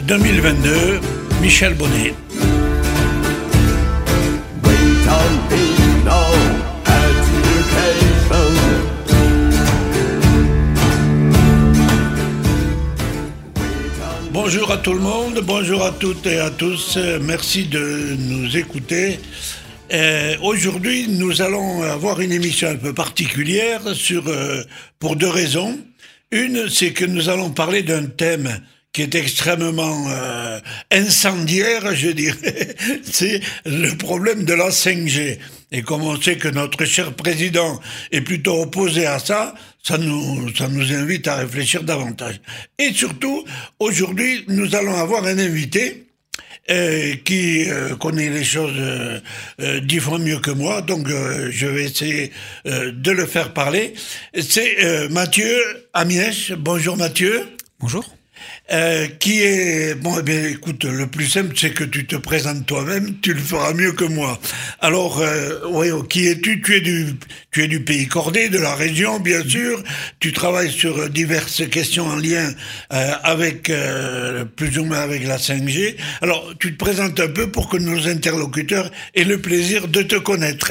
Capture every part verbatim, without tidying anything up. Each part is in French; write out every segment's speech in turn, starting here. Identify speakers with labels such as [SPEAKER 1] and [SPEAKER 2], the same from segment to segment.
[SPEAKER 1] deux mille vingt-deux, Michel Bonnet. Bonjour à tout le monde, bonjour à toutes et à tous, merci de nous écouter. Euh, aujourd'hui, nous allons avoir une émission un peu particulière sur, euh, pour deux raisons. Une, c'est que nous allons parler d'un thème qui est extrêmement euh, incendiaire, je dirais, c'est le problème de la cinq G. Et comme on sait que notre cher président est plutôt opposé à ça, ça nous, ça nous invite à réfléchir davantage. Et surtout, aujourd'hui, nous allons avoir un invité Euh, qui euh, connaît les choses euh, euh, dix fois mieux que moi, donc euh, je vais essayer euh, de le faire parler. C'est euh, Mathieu Amièche. Bonjour Mathieu.
[SPEAKER 2] Bonjour.
[SPEAKER 1] Euh, qui est... Bon, eh bien, écoute, le plus simple, c'est que tu te présentes toi-même, tu le feras mieux que moi. Alors, euh, ouais, qui es-tu? Tu es du, tu es du pays cordé, de la région, bien sûr. Tu travailles sur diverses questions en lien euh, avec, euh, plus ou moins avec la cinq G. Alors, tu te présentes un peu pour que nos interlocuteurs aient le plaisir de te connaître.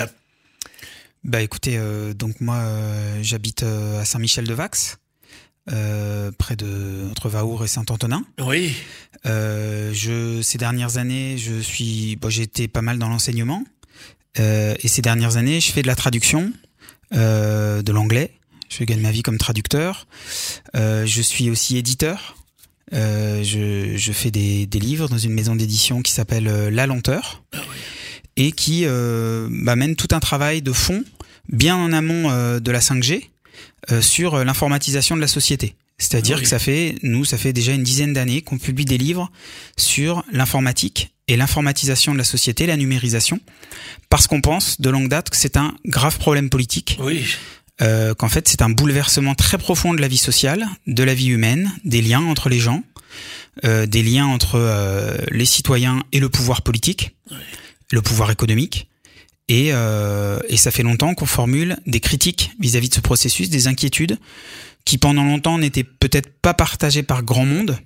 [SPEAKER 2] Bah écoutez, euh, donc moi, euh, j'habite euh, à Saint-Michel-de-Vax. Euh, près de entre Vaour et Saint-Antonin.
[SPEAKER 1] Oui.
[SPEAKER 2] Euh, je ces dernières années, je suis, bon, j'ai été pas mal dans l'enseignement euh, et ces dernières années, je fais de la traduction euh, de l'anglais. Je gagne ma vie comme traducteur. Euh, je suis aussi éditeur. Euh, je, je fais des, des livres dans une maison d'édition qui s'appelle La Lenteur ah oui. et qui euh, bah, mène tout un travail de fond bien en amont euh, de la cinq G. Euh, sur l'informatisation de la société. C'est-à-dire oui. que ça fait, nous, ça fait déjà une dizaine d'années qu'on publie des livres sur l'informatique et l'informatisation de la société, la numérisation, parce qu'on pense de longue date que c'est un grave problème politique.
[SPEAKER 1] Oui.
[SPEAKER 2] Euh, qu'en fait, c'est un bouleversement très profond de la vie sociale, de la vie humaine, des liens entre les gens, euh, des liens entre euh, les citoyens et le pouvoir politique, oui. le pouvoir économique. Et, euh, et ça fait longtemps qu'on formule des critiques vis-à-vis de ce processus, des inquiétudes qui pendant longtemps n'étaient peut-être pas partagées par grand monde.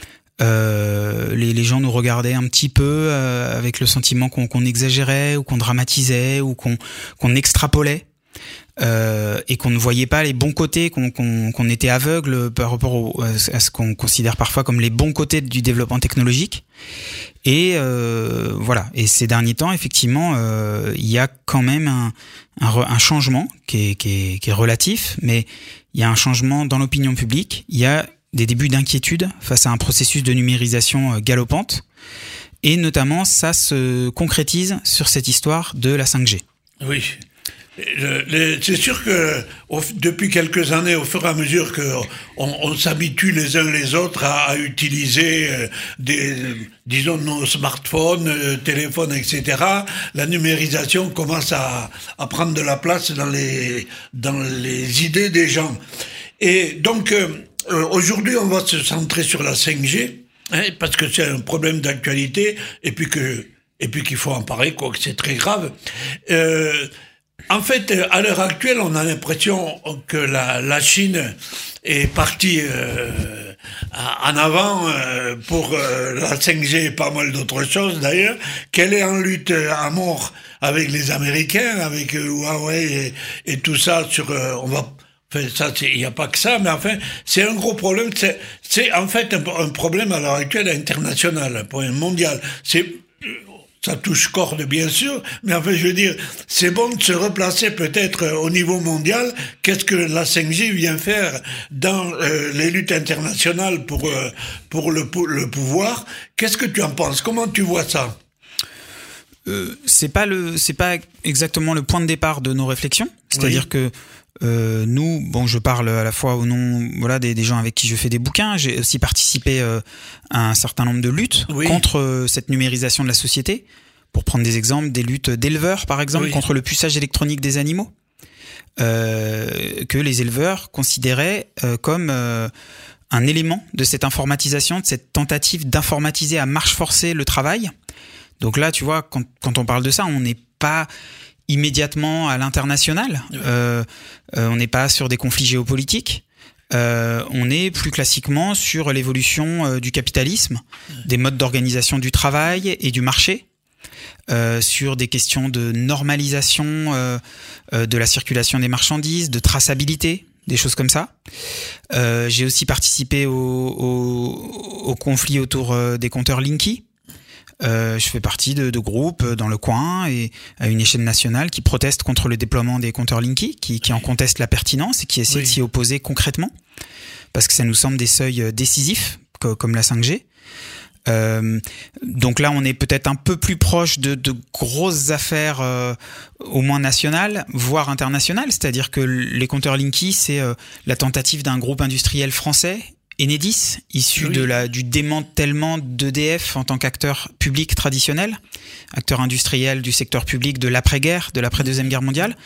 [SPEAKER 2] Euh, les, les gens nous regardaient un petit peu euh, avec le sentiment qu'on, qu'on exagérait ou qu'on dramatisait ou qu'on, qu'on extrapolait euh, et qu'on ne voyait pas les bons côtés, qu'on, qu'on, qu'on était aveugle par rapport au, à ce qu'on considère parfois comme les bons côtés du développement technologique. Et euh, voilà. Et ces derniers temps, effectivement, euh, il y a quand même un, un, un changement qui est, qui est, qui est relatif, mais il y a un changement dans l'opinion publique. Il y a des débuts d'inquiétude face à un processus de numérisation galopante, et notamment ça se concrétise sur cette histoire de la cinq G.
[SPEAKER 1] Oui. Le, le, c'est sûr que au, depuis quelques années, au fur et à mesure que on, on s'habitue les uns les autres à, à utiliser euh, des, disons nos smartphones, euh, téléphones, et cetera, la numérisation commence à, à prendre de la place dans les dans les idées des gens. Et donc euh, aujourd'hui, on va se centrer sur la cinq G, hein, parce que c'est un problème d'actualité, et puis que et puis qu'il faut en parler, quoi, que c'est très grave. Euh, En fait, à l'heure actuelle, on a l'impression que la, la Chine est partie euh, en avant euh, pour euh, la cinq G et pas mal d'autres choses d'ailleurs, qu'elle est en lutte à mort avec les Américains, avec euh, Huawei et, et tout ça. Sur, euh, on va, enfin, ça, il n'y a pas que ça, mais enfin, c'est un gros problème. C'est, c'est en fait un, un problème à l'heure actuelle international, un problème mondial. C'est Ça touche corde, bien sûr, mais enfin, je veux dire, c'est bon de se replacer peut-être au niveau mondial. Qu'est-ce que la cinq G vient faire dans euh, les luttes internationales pour euh, pour le, le pouvoir? Qu'est-ce que tu en penses? Comment tu vois ça?
[SPEAKER 2] Euh, c'est pas le, c'est pas exactement le point de départ de nos réflexions. C'est-à-dire oui. que Euh, nous, bon, je parle à la fois au nom, voilà, des, des gens avec qui je fais des bouquins. J'ai aussi participé euh, à un certain nombre de luttes oui. contre euh, cette numérisation de la société. Pour prendre des exemples, des luttes d'éleveurs, par exemple, oui. contre le puçage électronique des animaux, euh, que les éleveurs considéraient euh, comme euh, un élément de cette informatisation, de cette tentative d'informatiser à marche forcée le travail. Donc là, tu vois, quand, quand on parle de ça, on n'est pas immédiatement à l'international. Oui. Euh, euh, on n'est pas sur des conflits géopolitiques. Euh, on est plus classiquement sur l'évolution euh, du capitalisme, des modes d'organisation du travail et du marché, euh, sur des questions de normalisation euh, euh, de la circulation des marchandises, de traçabilité, des choses comme ça. Euh, j'ai aussi participé au, au, au conflit autour euh, des compteurs Linky. Euh, je fais partie de, de groupes dans le coin et à une échelle nationale qui protestent contre le déploiement des compteurs Linky, qui, qui en contestent la pertinence et qui essaient oui. de s'y opposer concrètement, parce que ça nous semble des seuils décisifs, comme la cinq G. Euh, donc là, on est peut-être un peu plus proche de, de grosses affaires, euh, au moins nationales, voire internationales. C'est-à-dire que les compteurs Linky, c'est euh, la tentative d'un groupe industriel français, Enedis, issu oui. de la, du démantèlement d'E D F en tant qu'acteur public traditionnel, acteur industriel du secteur public de l'après-guerre, de l'après-deuxième guerre mondiale,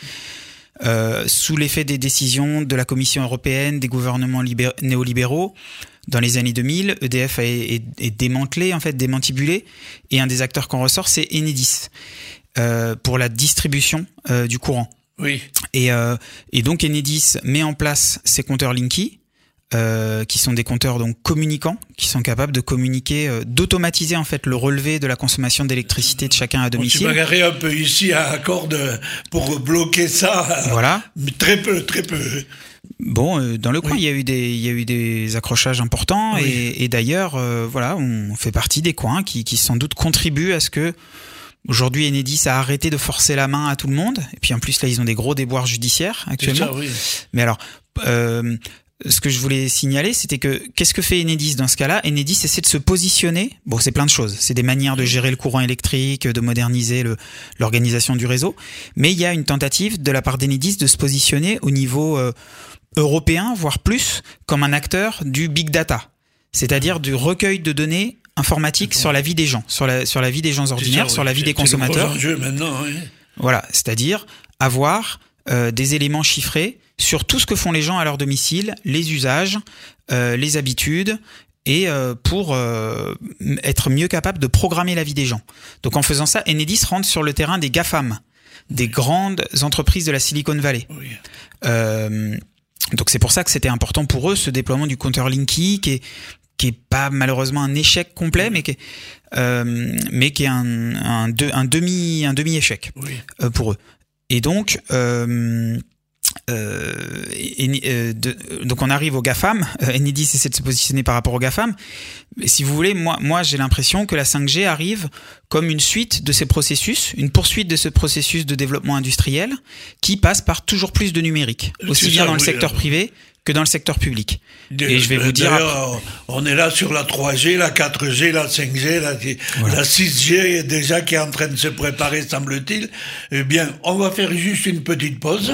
[SPEAKER 2] euh, sous l'effet des décisions de la Commission européenne, des gouvernements libé- néolibéraux. Dans les années deux mille, E D F est, est, est démantelé, en fait, démantibulé, et un des acteurs qu'on ressort, c'est Enedis, euh, pour la distribution euh, du courant.
[SPEAKER 1] Oui.
[SPEAKER 2] Et, euh, et donc Enedis met en place ces compteurs Linky, Euh, qui sont des compteurs donc communicants, qui sont capables de communiquer, euh, d'automatiser en fait le relevé de la consommation d'électricité de chacun à domicile.
[SPEAKER 1] On s'est bagarré un peu ici à Accorde pour bloquer ça.
[SPEAKER 2] Voilà.
[SPEAKER 1] Mais très peu, très peu.
[SPEAKER 2] Bon, euh, dans le coin,
[SPEAKER 1] oui.
[SPEAKER 2] il y a eu des, il y a eu des accrochages importants oui. et, et d'ailleurs, euh, voilà, on fait partie des coins qui, qui sans doute contribuent à ce que aujourd'hui Enedis a arrêté de forcer la main à tout le monde. Et puis en plus là, ils ont des gros déboires judiciaires actuellement.
[SPEAKER 1] C'est ça, oui.
[SPEAKER 2] Mais alors. Euh, Ce que je voulais signaler, c'était que qu'est-ce que fait Enedis dans ce cas-là ? Enedis essaie de se positionner. Bon, c'est plein de choses. C'est des manières de gérer le courant électrique, de moderniser le, l'organisation du réseau. Mais il y a une tentative de la part d'Enedis de se positionner au niveau euh, européen, voire plus, comme un acteur du big data, c'est-à-dire du recueil de données informatiques sur la vie des gens, sur la sur la vie des gens ordinaires, ça, sur la vie des consommateurs.
[SPEAKER 1] C'est le gros enjeu maintenant. Oui.
[SPEAKER 2] Voilà, c'est-à-dire avoir euh, des éléments chiffrés sur tout ce que font les gens à leur domicile, les usages, euh, les habitudes, et euh, pour euh, être mieux capable de programmer la vie des gens. Donc en faisant ça, Enedis rentre sur le terrain des GAFAM, des oui. grandes entreprises de la Silicon Valley. Oui. Euh, donc c'est pour ça que c'était important pour eux, ce déploiement du compteur Linky, qui est qui est pas malheureusement un échec complet, mais qui est, euh, mais qui est un, un, de, un demi un demi échec oui. euh, pour eux. Et donc euh, Euh, et, et, de, donc on arrive au GAFAM. Enedis essaie de se positionner par rapport au GAFAM. Mais si vous voulez, moi, moi j'ai l'impression que la cinq G arrive comme une suite de ces processus, une poursuite de ce processus de développement industriel qui passe par toujours plus de numérique, aussi C'est bien ça, dans oui, le secteur euh... privé que dans le secteur public. De, et je vais vous dire...
[SPEAKER 1] Après... On est là sur la trois G, la quatre G, la cinq G, la, voilà. la six G déjà qui est en train de se préparer, semble-t-il. Eh bien, on va faire juste une petite pause.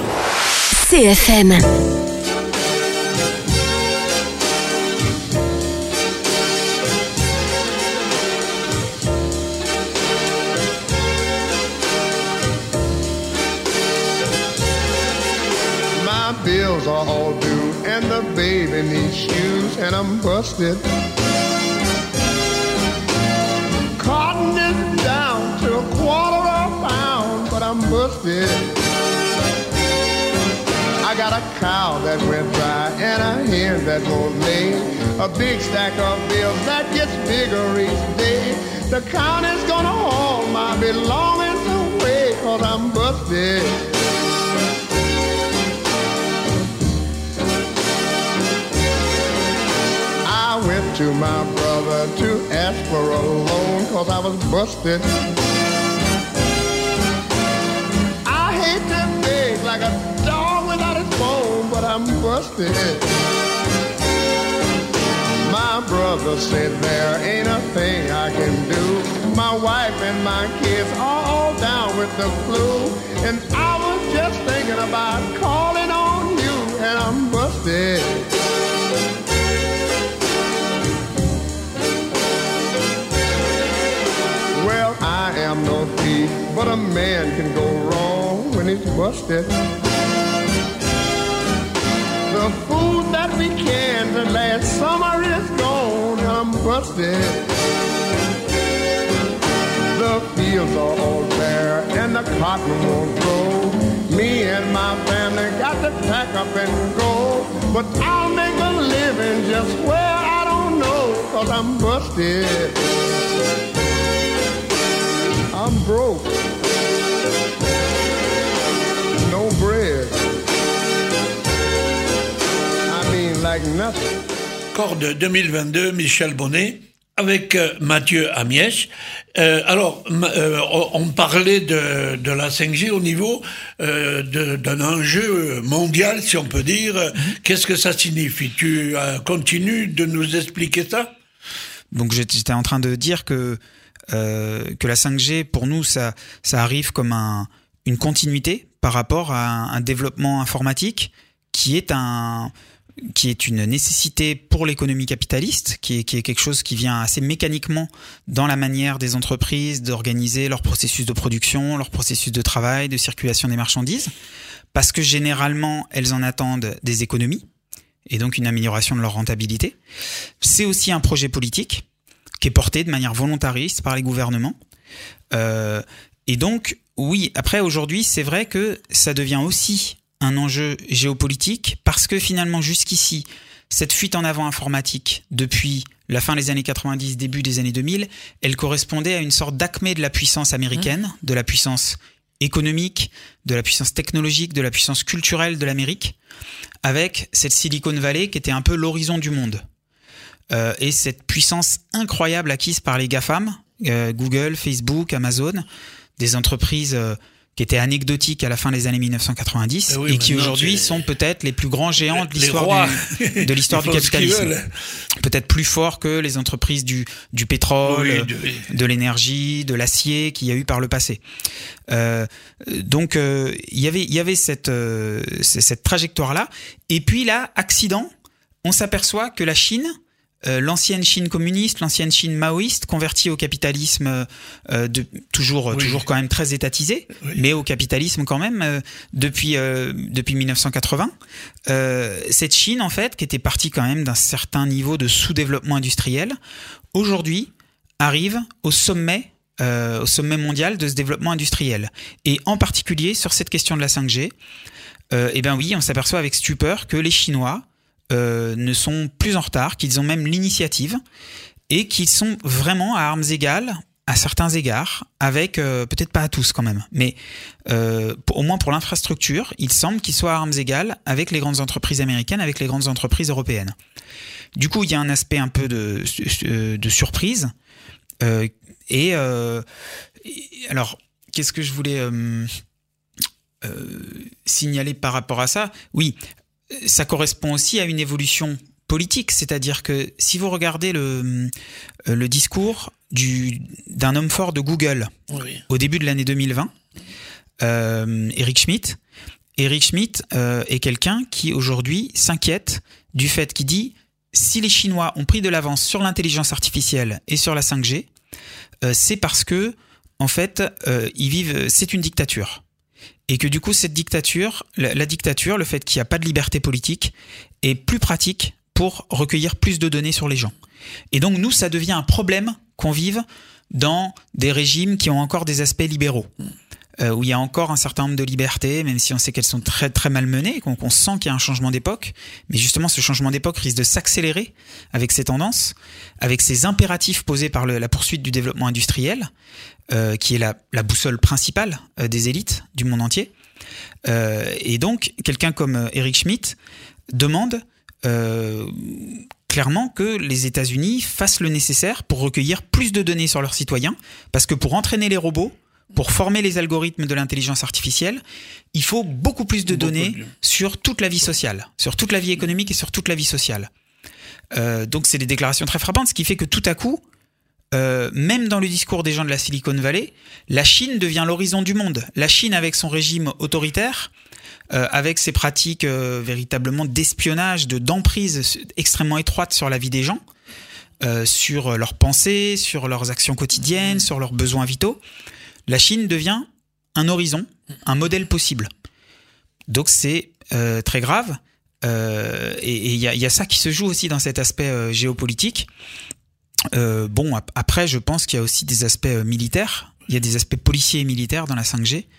[SPEAKER 3] C F M.
[SPEAKER 4] My bills are all due and the baby needs shoes and I'm busted. Cotton is down to a quarter of a pound, but I'm busted. I got a cow that went dry and a hen that won't lay. A big stack of bills that gets bigger each day. The county's gonna haul my belongings away 'cause I'm busted. I went to my brother to ask for a loan 'cause I was busted. I hate to beg like a dog without his bone, but I'm busted. My brother said there ain't a thing I can do. My wife and my kids are all down with the flu, and I was just thinking about calling on you, and I'm busted. Well, I am no thief, but a man can go wrong when he's busted. The food that we canned last summer is gone, and I'm busted. The fields are all bare, and the cotton won't grow. Me me and my family got to pack up and go. But I'll make a living just where I don't know, 'cause I'm busted. I'm broke. No bread. I mean like nothing.
[SPEAKER 1] Encore de deux mille vingt-deux, Michel Bonnet, avec euh, Mathieu Amiech. Euh, alors, euh, on parlait de, de la cinq G au niveau euh, de, d'un enjeu mondial, si on peut dire. Mm-hmm. Qu'est-ce que ça signifie? Tu euh, continues de nous expliquer ça?
[SPEAKER 2] Donc j'étais en train de dire que euh, que la cinq G, pour nous, ça ça arrive comme un une continuité par rapport à un, un développement informatique qui est un qui est une nécessité pour l'économie capitaliste, qui est, qui est quelque chose qui vient assez mécaniquement dans la manière des entreprises d'organiser leur processus de production, leur processus de travail, de circulation des marchandises, parce que généralement, elles en attendent des économies, et donc une amélioration de leur rentabilité. C'est aussi un projet politique qui est porté de manière volontariste par les gouvernements. Euh, et donc, oui, après, aujourd'hui, c'est vrai que ça devient aussi un enjeu géopolitique, parce que finalement jusqu'ici, cette fuite en avant informatique depuis la fin des années quatre-vingt-dix, début des années deux mille, elle correspondait à une sorte d'acmé de la puissance américaine, mmh. de la puissance économique, de la puissance technologique, de la puissance culturelle de l'Amérique, avec cette Silicon Valley qui était un peu l'horizon du monde. Euh, et cette puissance incroyable acquise par les GAFAM, euh, Google, Facebook, Amazon, des entreprises euh, qui étaient anecdotiques à la fin des années mille neuf cent quatre-vingt-dix et, oui, et qui aujourd'hui sont peut-être les plus grands géants de l'histoire du, de l'histoire du capitalisme. Peut-être plus forts que les entreprises du, du pétrole, oui, de, de l'énergie, de l'acier qu'il y a eu par le passé. Euh, donc, euh, il y avait, il y avait cette, euh, cette trajectoire-là. Et puis là, accident, on s'aperçoit que la Chine, Euh, l'ancienne Chine communiste, l'ancienne Chine maoïste, convertie au capitalisme, euh, de, toujours, oui. toujours quand même très étatisé, oui. mais au capitalisme quand même euh, depuis euh, depuis mille neuf cent quatre-vingts. Euh, cette Chine en fait, qui était partie quand même d'un certain niveau de sous-développement industriel, aujourd'hui arrive au sommet euh, au sommet mondial de ce développement industriel. Et en particulier sur cette question de la cinq G, euh, eh ben oui, on s'aperçoit avec stupeur que les Chinois Euh, ne sont plus en retard, qu'ils ont même l'initiative et qu'ils sont vraiment à armes égales à certains égards, avec, euh, peut-être pas à tous quand même, mais euh, pour, au moins pour l'infrastructure, il semble qu'ils soient à armes égales avec les grandes entreprises américaines, avec les grandes entreprises européennes. Du coup, il y a un aspect un peu de, de surprise. Euh, et, euh, et alors, qu'est-ce que je voulais euh, euh, signaler par rapport à ça? Oui, ça correspond aussi à une évolution politique, c'est-à-dire que si vous regardez le, le discours du, d'un homme fort de Google oui. au début de l'année deux mille vingt, euh, Eric Schmidt, Eric Schmidt euh, est quelqu'un qui aujourd'hui s'inquiète du fait qu'il dit si les Chinois ont pris de l'avance sur l'intelligence artificielle et sur la cinq G, euh, c'est parce que en fait euh, ils vivent, c'est une dictature. Et que du coup, cette dictature, la, la dictature, le fait qu'il n'y a pas de liberté politique, est plus pratique pour recueillir plus de données sur les gens. Et donc, nous, ça devient un problème qu'on vive dans des régimes qui ont encore des aspects libéraux, euh, où il y a encore un certain nombre de libertés, même si on sait qu'elles sont très, très malmenées, qu'on, qu'on sent qu'il y a un changement d'époque. Mais justement, ce changement d'époque risque de s'accélérer avec ces tendances, avec ces impératifs posés par le, la poursuite du développement industriel, Euh, qui est la, la boussole principale euh, des élites du monde entier. Euh, et donc, quelqu'un comme euh, Eric Schmidt demande euh, clairement que les États-Unis fassent le nécessaire pour recueillir plus de données sur leurs citoyens, parce que pour entraîner les robots, pour former les algorithmes de l'intelligence artificielle, il faut beaucoup plus de beaucoup données de... sur toute la vie sociale, sur toute la vie économique et sur toute la vie sociale. Euh, donc, c'est des déclarations très frappantes, ce qui fait que tout à coup, Euh, même dans le discours des gens de la Silicon Valley, la Chine devient l'horizon du monde. La Chine, avec son régime autoritaire, euh, avec ses pratiques euh, véritablement d'espionnage, de, d'emprise extrêmement étroite sur la vie des gens, euh, sur leurs pensées, sur leurs actions quotidiennes, sur leurs besoins vitaux, la Chine devient un horizon, un modèle possible. Donc c'est euh, très grave. Euh, et il y, y a ça qui se joue aussi dans cet aspect euh, géopolitique. Euh, bon, après, je pense qu'il y a aussi des aspects euh, militaires. Il y a des aspects policiers et militaires dans la cinq G.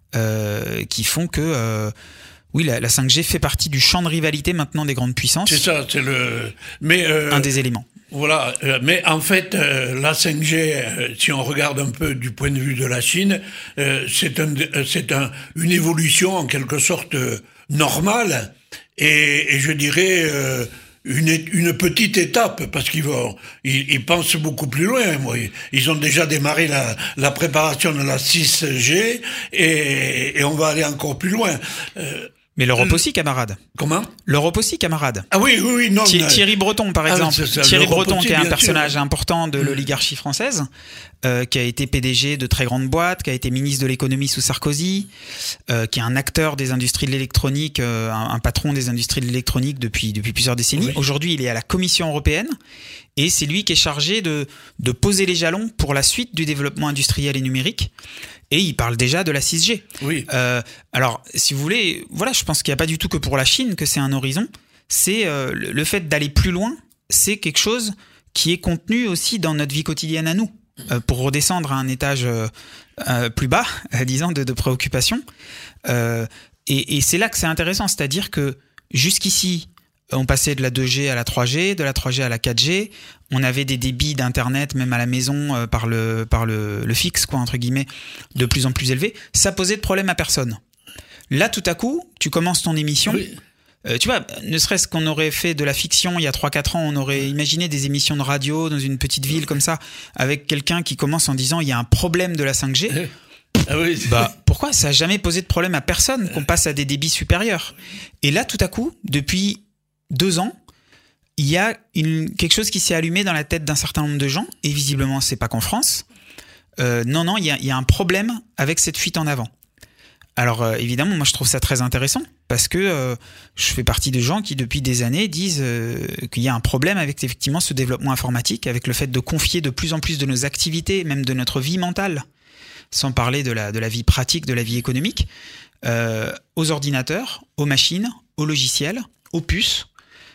[SPEAKER 2] euh, qui font que euh, oui, la, la cinq G fait partie du champ de rivalité maintenant des grandes puissances.
[SPEAKER 1] C'est ça, c'est le. Mais euh,
[SPEAKER 2] un des éléments.
[SPEAKER 1] Voilà, euh, mais en fait, euh, la cinq G, euh, si on regarde un peu du point de vue de la Chine, euh, c'est un, c'est un, une évolution en quelque sorte euh, normale, et, et je dirais euh, une, une petite étape, parce qu'ils vont, ils, ils pensent beaucoup plus loin. Moi, ils ont déjà démarré la, la préparation de la six G, et, et on va aller encore plus loin. Euh,
[SPEAKER 2] Mais l'Europe aussi, camarade.
[SPEAKER 1] Comment ?
[SPEAKER 2] L'Europe aussi, camarade.
[SPEAKER 1] Ah oui, oui, oui, non.
[SPEAKER 2] Thierry, Thierry Breton, par exemple.
[SPEAKER 1] Ah, ça,
[SPEAKER 2] Thierry Breton,
[SPEAKER 1] aussi,
[SPEAKER 2] qui est un personnage
[SPEAKER 1] sûr.
[SPEAKER 2] important de l'oligarchie française, euh, qui a été P D G de très grandes boîtes, qui a été ministre de l'économie sous Sarkozy, euh, qui est un acteur des industries de l'électronique, euh, un, un patron des industries de l'électronique depuis depuis plusieurs décennies. Oui. Aujourd'hui, il est à la Commission européenne. Et c'est lui qui est chargé de, de poser les jalons pour la suite du développement industriel et numérique. Et il parle déjà de la six G.
[SPEAKER 1] Oui.
[SPEAKER 2] Euh, alors, si vous voulez, voilà, je pense qu'il n'y a pas du tout que pour la Chine que c'est un horizon. C'est euh, le fait d'aller plus loin, c'est quelque chose qui est contenu aussi dans notre vie quotidienne à nous. Euh, pour redescendre à un étage euh, euh, plus bas, euh, disons, de, de préoccupation. Euh, et, et c'est là que c'est intéressant, c'est-à-dire que jusqu'ici, on passait de la deux G à la trois G, de la trois G à la quatre G. On avait des débits d'internet, même à la maison, euh, par le par le, le fixe, quoi, entre guillemets, de plus en plus élevés. Ça posait de problème à personne. Là, tout à coup, tu commences ton émission.
[SPEAKER 1] Oui.
[SPEAKER 2] Euh, tu vois, ne serait-ce qu'on aurait fait de la fiction il y a trois quatre ans, on aurait imaginé des émissions de radio dans une petite ville comme ça, avec quelqu'un qui commence en disant il y a un problème de la cinq G.
[SPEAKER 1] Ah oui.
[SPEAKER 2] Bah, pourquoi ça n'a jamais posé de problème à personne qu'on passe à des débits supérieurs. Et là, tout à coup, depuis deux ans, il y a une, quelque chose qui s'est allumé dans la tête d'un certain nombre de gens, et visiblement, c'est pas qu'en France. Euh, non, non, il y a, il y a un problème avec cette fuite en avant. Alors, euh, évidemment, moi, je trouve ça très intéressant, parce que euh, je fais partie de gens qui, depuis des années, disent euh, qu'il y a un problème avec, effectivement, ce développement informatique, avec le fait de confier de plus en plus de nos activités, même de notre vie mentale, sans parler de la, de la vie pratique, de la vie économique, euh, aux ordinateurs, aux machines, aux logiciels, aux puces,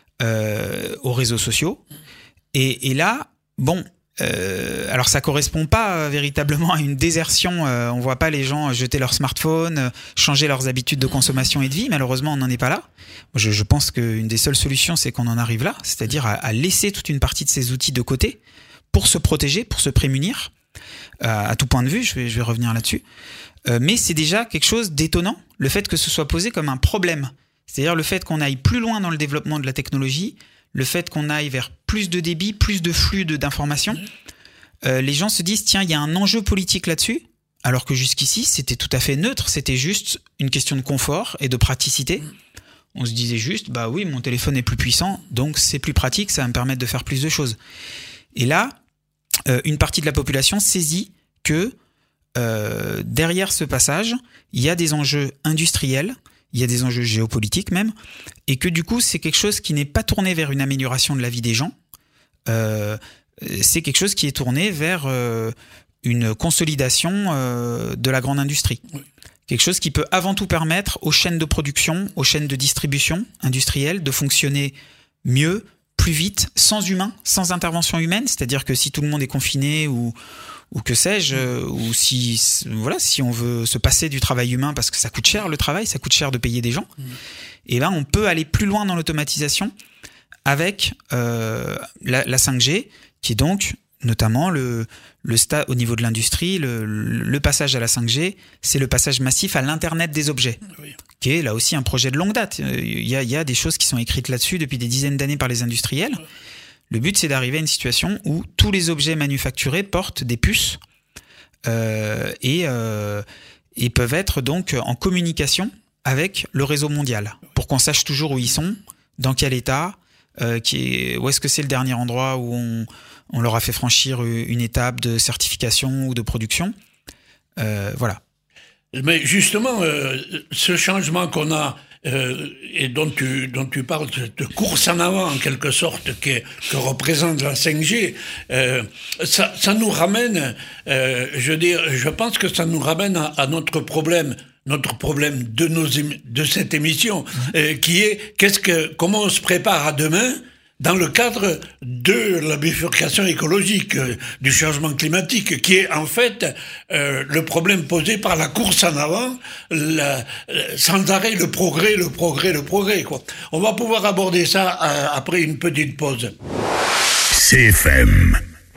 [SPEAKER 2] Euh, aux réseaux sociaux. Et, et là, bon, euh, alors ça correspond pas euh, véritablement à une désertion. Euh, on voit pas les gens jeter leur smartphone, euh, changer leurs habitudes de consommation et de vie. Malheureusement, on n'en est pas là. Je, je pense qu'une des seules solutions, c'est qu'on en arrive là, c'est-à-dire à, à laisser toute une partie de ces outils de côté pour se protéger, pour se prémunir, euh, à tout point de vue. Je vais, je vais revenir là-dessus. Euh, mais c'est déjà quelque chose d'étonnant, le fait que ce soit posé comme un problème. C'est-à-dire le fait qu'on aille plus loin dans le développement de la technologie, le fait qu'on aille vers plus de débit, plus de flux de, d'informations. Euh, les gens se disent, tiens, il y a un enjeu politique là-dessus, alors que jusqu'ici, c'était tout à fait neutre, c'était juste une question de confort et de praticité. On se disait juste, bah oui, mon téléphone est plus puissant, donc c'est plus pratique, ça va me permettre de faire plus de choses. Et là, euh, une partie de la population saisit que euh, derrière ce passage, il y a des enjeux industriels, il y a des enjeux géopolitiques même, et que du coup, c'est quelque chose qui n'est pas tourné vers une amélioration de la vie des gens, euh, c'est quelque chose qui est tourné vers euh, une consolidation euh, de la grande industrie. Oui. Quelque chose qui peut avant tout permettre aux chaînes de production, aux chaînes de distribution industrielles de fonctionner mieux, plus vite, sans humain, sans intervention humaine, c'est-à-dire que si tout le monde est confiné ou... ou que sais-je, euh, ou si voilà, si on veut se passer du travail humain parce que ça coûte cher le travail, ça coûte cher de payer des gens, mmh. et là on peut aller plus loin dans l'automatisation avec euh, la, la cinq G, qui est donc notamment le, le sta- au niveau de l'industrie, le, le passage à la cinq G, c'est le passage massif à l'Internet des objets, oui. qui est là aussi un projet de longue date. Il y a, il y a des choses qui sont écrites là-dessus depuis des dizaines d'années par les industriels. Oui. Le but, c'est d'arriver à une situation où tous les objets manufacturés portent des puces euh, et, euh, et peuvent être donc en communication avec le réseau mondial pour qu'on sache toujours où ils sont, dans quel état, euh, qui est, où est-ce que c'est le dernier endroit où on, on leur a fait franchir une étape de certification ou de production. Euh, voilà.
[SPEAKER 1] Mais justement, euh, ce changement qu'on a Euh, et dont tu, dont tu parles, de course en avant en quelque sorte que, que représente la cinq G, euh, ça, ça nous ramène, euh, je veux dire, je pense que ça nous ramène à, à notre problème, notre problème de nos émi- de cette émission, euh, qui est qu'est-ce que, comment on se prépare à demain dans le cadre de la bifurcation écologique, euh, du changement climatique, qui est en fait euh, le problème posé par la course en avant, la, la, sans arrêt le progrès, le progrès, le progrès, quoi. On va pouvoir aborder ça euh, après une petite pause.
[SPEAKER 5] C F M.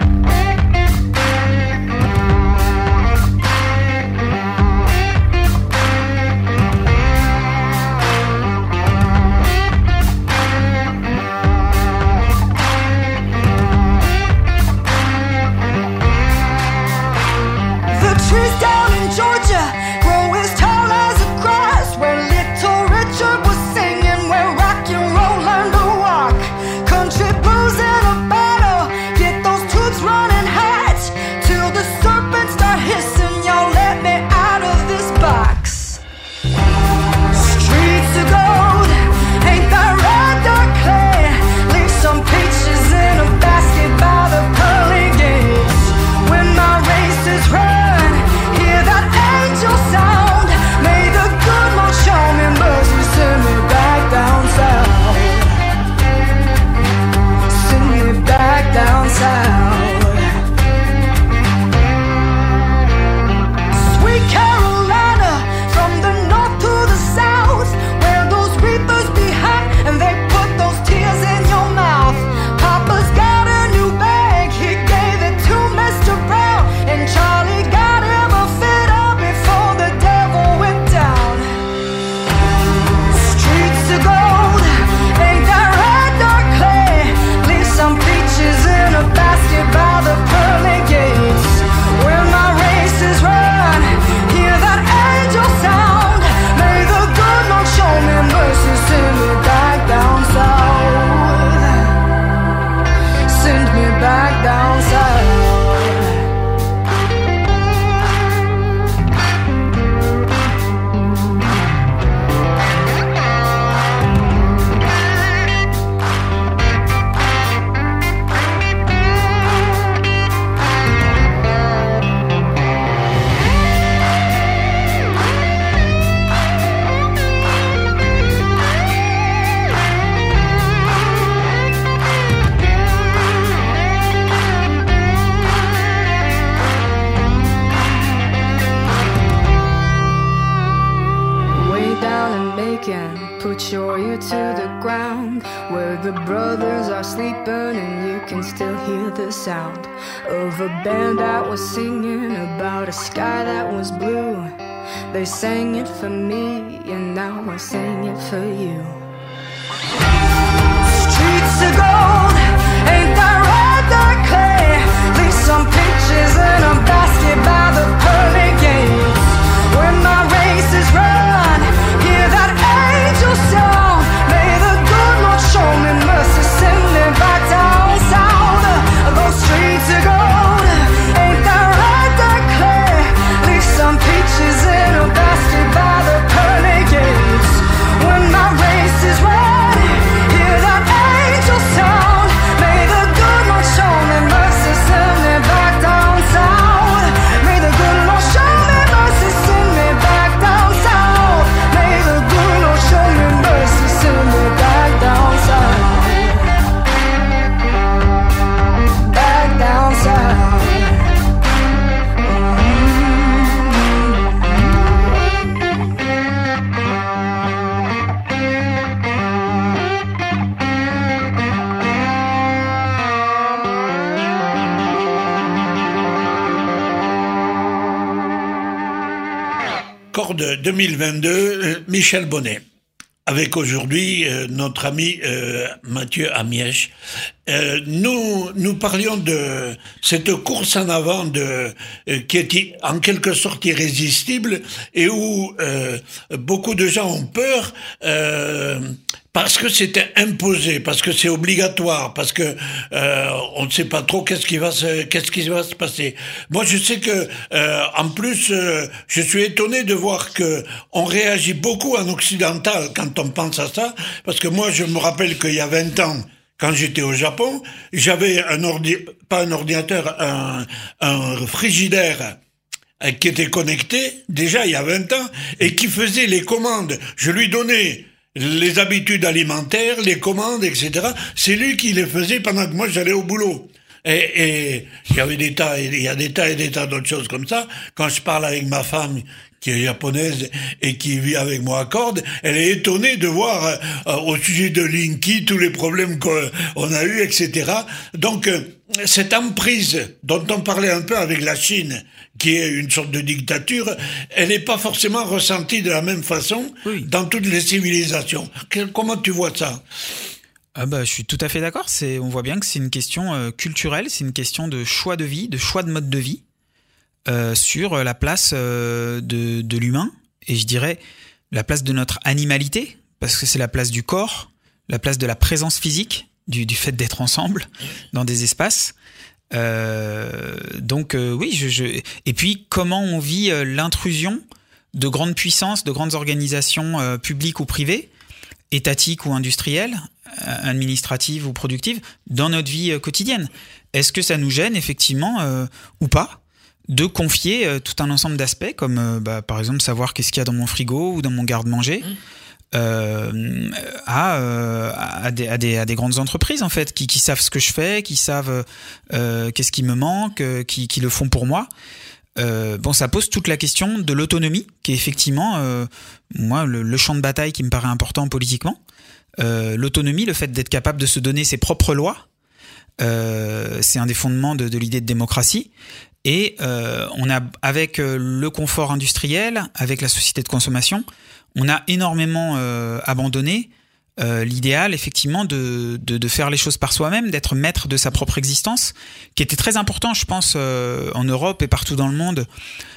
[SPEAKER 6] They sang it for me, and now I sing it for you. Streets of gold, ain't that red, that clay? Leave some peaches in a basket by the pearly gates. When my race is run, hear that angel song. May the good Lord show me mercy, send me back down south. Those streets of gold, ain't that red, that clay? Leave some peaches in a basket by the pearly gates. When my race is run, hear that angel sound. May the good Lord show me mercy, send me back down south. May the good Lord show me mercy, send me back down south. May the good Lord show me mercy, send me back down south. Back down south.
[SPEAKER 1] Corde deux mille vingt-deux, euh, Michel Bonnet. Avec aujourd'hui euh, notre ami euh, Mathieu Amièche. Euh, nous nous parlions de cette course en avant de euh, qui est en quelque sorte irrésistible et où euh, beaucoup de gens ont peur euh, parce que c'était imposé, parce que c'est obligatoire, parce que euh, on ne sait pas trop qu'est-ce qui va se qu'est-ce qui va se passer. Moi, je sais que euh, en plus, euh, je suis étonné de voir que on réagit beaucoup en occidental quand on pense à ça, parce que moi, je me rappelle qu'il y a vingt ans. Quand j'étais au Japon, j'avais un ordi, pas un ordinateur, un, un frigidaire qui était connecté, déjà il y a vingt ans, et qui faisait les commandes. Je lui donnais les habitudes alimentaires, les commandes, et cetera. C'est lui qui les faisait pendant que moi j'allais au boulot. Et, et il y avait des tas, il y a des tas et des tas d'autres choses comme ça. Quand je parle avec ma femme, qui est japonaise et qui vit avec moi à Cordes, elle est étonnée de voir euh, au sujet de Linky tous les problèmes qu'on a eus, et cetera. Donc, euh, cette emprise dont on parlait un peu avec la Chine, qui est une sorte de dictature, elle n'est pas forcément ressentie de la même façon oui. dans toutes les civilisations. Comment tu vois ça ?
[SPEAKER 2] Ah bah, je suis tout à fait d'accord. C'est, on voit bien que c'est une question euh, culturelle, c'est une question de choix de vie, de choix de mode de vie euh, sur la place euh, de, de l'humain, et je dirais la place de notre animalité, parce que c'est la place du corps, la place de la présence physique, du, du fait d'être ensemble dans des espaces. Euh, donc euh, oui, je, je... et puis comment on vit euh, l'intrusion de grandes puissances, de grandes organisations euh, publiques ou privées, étatiques ou industrielles, administratives ou productives, dans notre vie euh, quotidienne. Est-ce que ça nous gêne effectivement euh, ou pas de confier euh, tout un ensemble d'aspects comme euh, bah, par exemple savoir qu'est-ce qu'il y a dans mon frigo ou dans mon garde-manger mmh. euh, à, euh, à, des, à, des, à des grandes entreprises en fait qui, qui savent ce que je fais, qui savent euh, qu'est-ce qui me manque, euh, qui, qui le font pour moi. Euh, bon, ça pose toute la question de l'autonomie, qui est effectivement, euh, moi, le, le champ de bataille qui me paraît important politiquement. Euh, l'autonomie, le fait d'être capable de se donner ses propres lois, euh, c'est un des fondements de, de l'idée de démocratie. Et euh, on a, avec le confort industriel, avec la société de consommation, on a énormément euh, abandonné Euh, l'idéal effectivement de, de, de faire les choses par soi-même, d'être maître de sa propre existence, qui était très important je pense euh, en Europe et partout dans le monde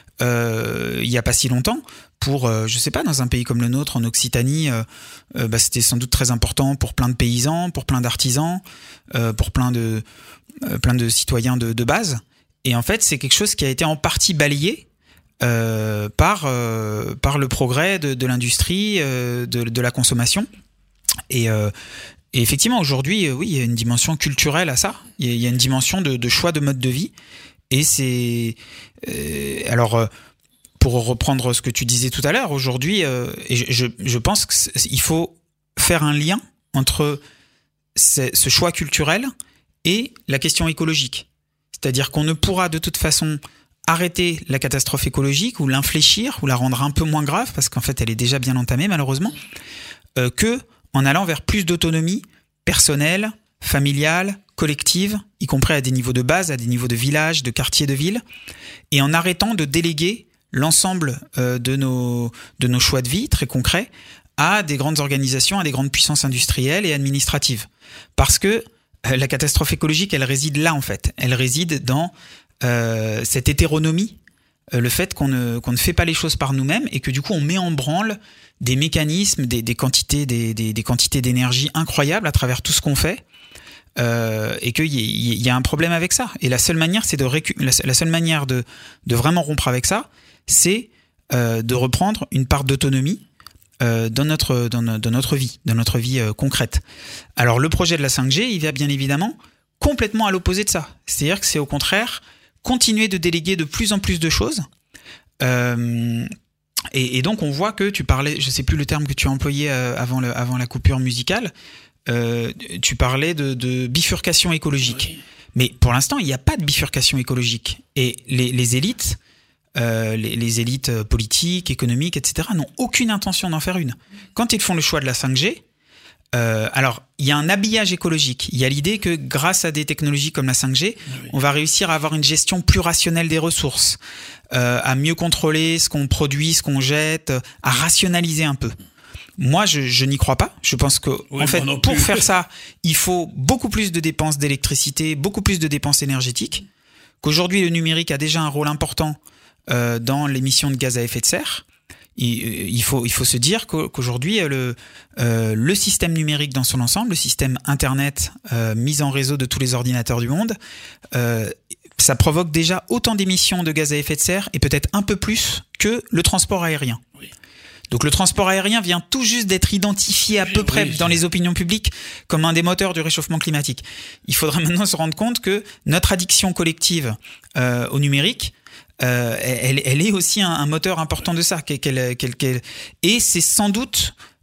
[SPEAKER 2] euh, il y a pas si longtemps pour euh, je sais pas dans un pays comme le nôtre en Occitanie euh, euh, bah, c'était sans doute très important pour plein de paysans, pour plein d'artisans, euh, pour plein de euh, plein de citoyens de, de base, et en fait c'est quelque chose qui a été en partie balayé euh, par euh, par le progrès de, de l'industrie, euh, de, de la consommation. Et, euh, et effectivement, aujourd'hui, euh, oui, il y a une dimension culturelle à ça. Il y a, il y a une dimension de, de choix de mode de vie. Et c'est... Euh, alors, euh, pour reprendre ce que tu disais tout à l'heure, aujourd'hui, euh, et je, je, je pense qu'il faut faire un lien entre ce, ce choix culturel et la question écologique. C'est-à-dire qu'on ne pourra de toute façon arrêter la catastrophe écologique ou l'infléchir ou la rendre un peu moins grave, parce qu'en fait, elle est déjà bien entamée, malheureusement, euh, que... en allant vers plus d'autonomie personnelle, familiale, collective, y compris à des niveaux de base, à des niveaux de village, de quartier, de ville, et en arrêtant de déléguer l'ensemble euh, de nos, de nos choix de vie très concrets à des grandes organisations, à des grandes puissances industrielles et administratives. Parce que euh, la catastrophe écologique, elle réside là en fait. Elle réside dans euh, cette hétéronomie, euh, le fait qu'on ne, qu'on ne fait pas les choses par nous-mêmes et que du coup on met en branle des mécanismes, des, des quantités, des, des, des quantités d'énergie incroyables à travers tout ce qu'on fait, euh, et qu'il y, y, y a un problème avec ça. Et la seule manière, c'est de récu- la, la seule manière de, de vraiment rompre avec ça, c'est euh, de reprendre une part d'autonomie euh, dans notre dans, no, dans notre vie, dans notre vie euh, concrète. Alors le projet de la cinq G, il va bien évidemment complètement à l'opposé de ça. C'est-à-dire que c'est au contraire continuer de déléguer de plus en plus de choses. Euh, Et, et donc on voit que tu parlais, je sais plus le terme que tu as employé euh, avant, le, avant la coupure musicale, euh, tu parlais de, de bifurcation écologique. Oui. Mais pour l'instant, il n'y a pas de bifurcation écologique. Et les, les élites, euh, les, les élites politiques, économiques, et cetera, n'ont aucune intention d'en faire une. Quand ils font le choix de la cinq G, euh, alors il y a un habillage écologique. Il y a l'idée que grâce à des technologies comme la cinq G, oui. on va réussir à avoir une gestion plus rationnelle des ressources, euh, à mieux contrôler ce qu'on produit, ce qu'on jette, à rationaliser un peu. Moi, je, je n'y crois pas. Je pense que, oui, en fait, pour faire ça, il faut beaucoup plus de dépenses d'électricité, beaucoup plus de dépenses énergétiques. Qu'aujourd'hui, le numérique a déjà un rôle important euh, dans l'émission de gaz à effet de serre. Il, il faut, il faut se dire qu'aujourd'hui, le, euh, le système numérique dans son ensemble, le système Internet euh, mis en réseau de tous les ordinateurs du monde, euh, ça provoque déjà autant d'émissions de gaz à effet de serre et peut-être un peu plus que le transport aérien. Oui. Donc le transport aérien vient tout juste d'être identifié à peu oui, près oui, dans les opinions publiques comme un des moteurs du réchauffement climatique. Il faudrait maintenant se rendre compte que notre addiction collective euh, au numérique, euh, elle, elle est aussi un, un moteur important de ça. Qu'elle, qu'elle, qu'elle, et c'est sans doute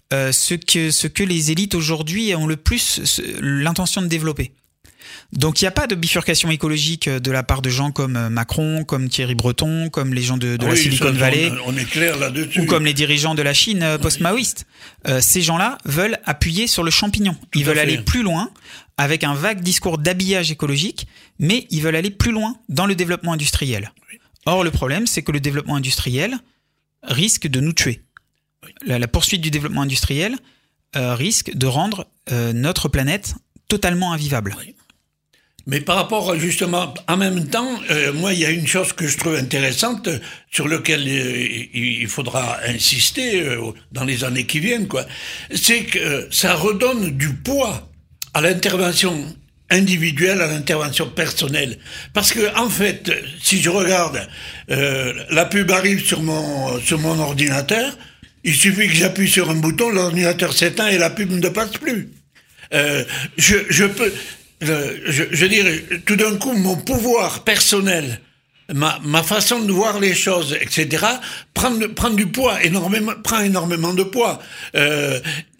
[SPEAKER 2] euh, ce que ce que les élites aujourd'hui ont le plus ce, l'intention de développer. Donc il n'y a pas de bifurcation écologique de la part de gens comme Macron, comme Thierry Breton, comme les gens de, de ah la oui, Silicon ça, Valley,
[SPEAKER 1] on, on est clair là-dessus.
[SPEAKER 2] Ou comme les dirigeants de la Chine euh, post-maoïste. Euh, ces gens-là veulent appuyer sur le champignon. Tout ils veulent aller plus loin avec un vague discours d'habillage écologique, mais ils veulent aller plus loin dans le développement industriel. Oui. Or le problème, c'est que le développement industriel risque de nous tuer. Oui. La, la poursuite du développement industriel euh, risque de rendre euh, notre planète totalement invivable. Oui.
[SPEAKER 1] Mais par rapport, justement, en même temps, euh, moi, il y a une chose que je trouve intéressante, sur laquelle euh, il faudra insister euh, dans les années qui viennent, quoi. C'est que euh, ça redonne du poids à l'intervention individuelle, à l'intervention personnelle. Parce que, en fait, si je regarde, euh, la pub arrive sur mon, sur mon ordinateur, il suffit que j'appuie sur un bouton, l'ordinateur s'éteint et la pub ne passe plus. Euh, je, je peux... Je, je, je veux dire, tout d'un coup, mon pouvoir personnel, ma, ma façon de voir les choses, et cetera, prend, prend du poids, énormément, prend énormément de poids. Euh,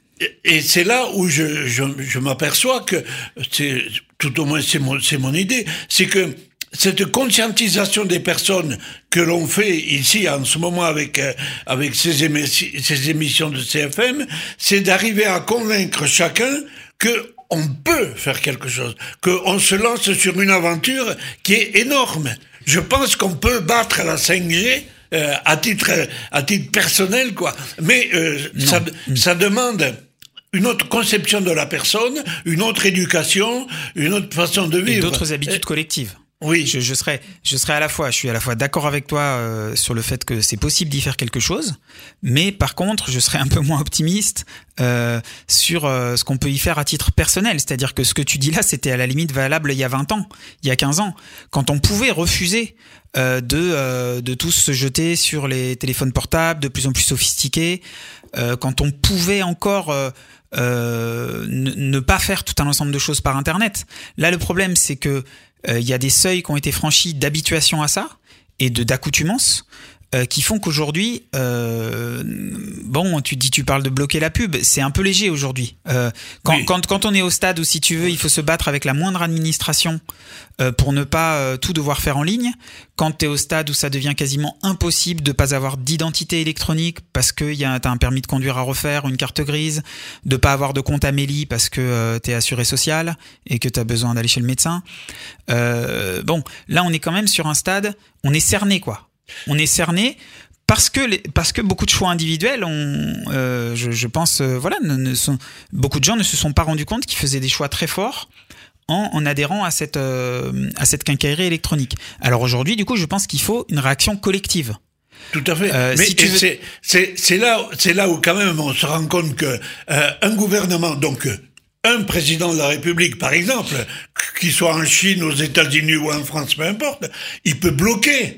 [SPEAKER 1] et c'est là où je, je, je m'aperçois que, c'est, tout au moins c'est mon, c'est mon idée, c'est que cette conscientisation des personnes que l'on fait ici en ce moment avec euh, avec ces, émissi- ces émissions de C F M, c'est d'arriver à convaincre chacun que on peut faire quelque chose, qu'on se lance sur une aventure qui est énorme. Je pense qu'on peut battre la cinq G euh, à titre à titre personnel, quoi. Mais euh, ça, ça demande une autre conception de la personne, une autre éducation, une autre façon de vivre.
[SPEAKER 2] Et d'autres habitudes Et, collectives.
[SPEAKER 1] Oui.
[SPEAKER 2] Je, je serais, je serais à la fois, je suis à la fois d'accord avec toi euh, sur le fait que c'est possible d'y faire quelque chose, mais par contre, je serais un peu moins optimiste euh, sur euh, ce qu'on peut y faire à titre personnel. C'est-à-dire que ce que tu dis là, c'était à la limite valable il y a vingt ans, il y a quinze ans, quand on pouvait refuser euh, de euh, de tous se jeter sur les téléphones portables de plus en plus sophistiqués, euh, quand on pouvait encore euh, euh, ne, ne pas faire tout un ensemble de choses par Internet. Là, le problème, c'est que il euh, y a des seuils qui ont été franchis d'habituation à ça et de d'accoutumance euh, qui font qu'aujourd'hui, euh, bon, tu dis, tu parles de bloquer la pub, c'est un peu léger aujourd'hui. Euh, quand, oui. quand, quand on est au stade où, si tu veux, il faut se battre avec la moindre administration euh, pour ne pas euh, tout devoir faire en ligne, quand tu es au stade où ça devient quasiment impossible de pas avoir d'identité électronique parce que y a, t'as un permis de conduire à refaire, une carte grise, de pas avoir de compte Amélie parce que euh, t'es assuré social et que t'as besoin d'aller chez le médecin. Euh, bon, là, on est quand même sur un stade, on est cerné, quoi. On est cerné parce que les, parce que beaucoup de choix individuels ont, euh, je, je pense, euh, voilà, ne, ne sont, beaucoup de gens ne se sont pas rendus compte qu'ils faisaient des choix très forts en, en adhérant à cette euh, à cette quincaillerie électronique. Alors aujourd'hui, du coup, je pense qu'il faut une réaction collective.
[SPEAKER 1] Tout à fait.
[SPEAKER 2] Euh,
[SPEAKER 1] Mais
[SPEAKER 2] si tu veux...
[SPEAKER 1] c'est c'est c'est là c'est là où quand même on se rend compte que euh, un gouvernement, donc un président de la République, par exemple, qu'il soit en Chine, aux États-Unis ou en France, peu importe, il peut bloquer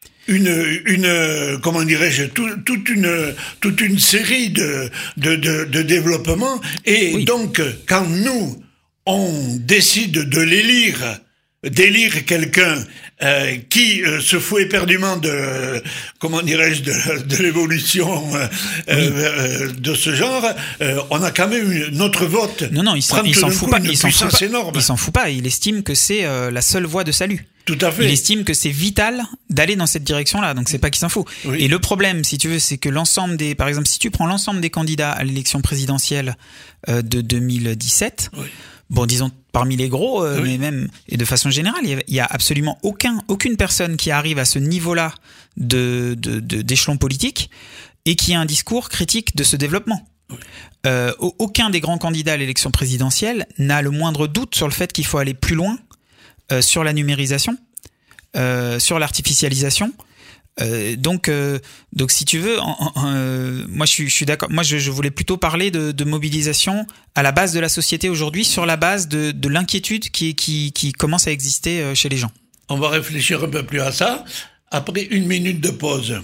[SPEAKER 1] une une comment dirais-je tout, toute une toute une série de de de, de développements et oui. Donc quand nous on décide de l'élire, d'élire quelqu'un euh, qui euh, se fout éperdument de comment dirais-je de, de l'évolution euh, oui. euh, de ce genre, euh, on a quand même une, notre vote.
[SPEAKER 2] Non non, il s'en, il s'en fout pas, il s'en fout pas.
[SPEAKER 1] Énorme.
[SPEAKER 2] Il s'en fout pas. Il estime que c'est euh, la seule voie de salut.
[SPEAKER 1] Tout à fait.
[SPEAKER 2] Il estime que c'est vital d'aller dans cette direction-là, donc c'est pas qu'il s'en fout. Oui. Et le problème, si tu veux, c'est que l'ensemble des, par exemple, si tu prends l'ensemble des candidats à l'élection présidentielle euh, de deux mille dix-sept, oui. Bon, disons parmi les gros, euh, oui. mais même et de façon générale, il y, a, il y a absolument aucun, aucune personne qui arrive à ce niveau-là de, de, de d'échelon politique et qui a un discours critique de ce développement. Oui. Euh, aucun des grands candidats à l'élection présidentielle n'a le moindre doute sur le fait qu'il faut aller plus loin. Euh, sur la numérisation, euh, sur l'artificialisation. Euh, donc, euh, donc, si tu veux, en, en, euh, moi, je suis, je suis d'accord. Moi, je, je voulais plutôt parler de, de mobilisation à la base de la société aujourd'hui, sur la base de, de l'inquiétude qui, qui, qui commence à exister chez les gens.
[SPEAKER 1] On va réfléchir un peu plus à ça après une minute de pause.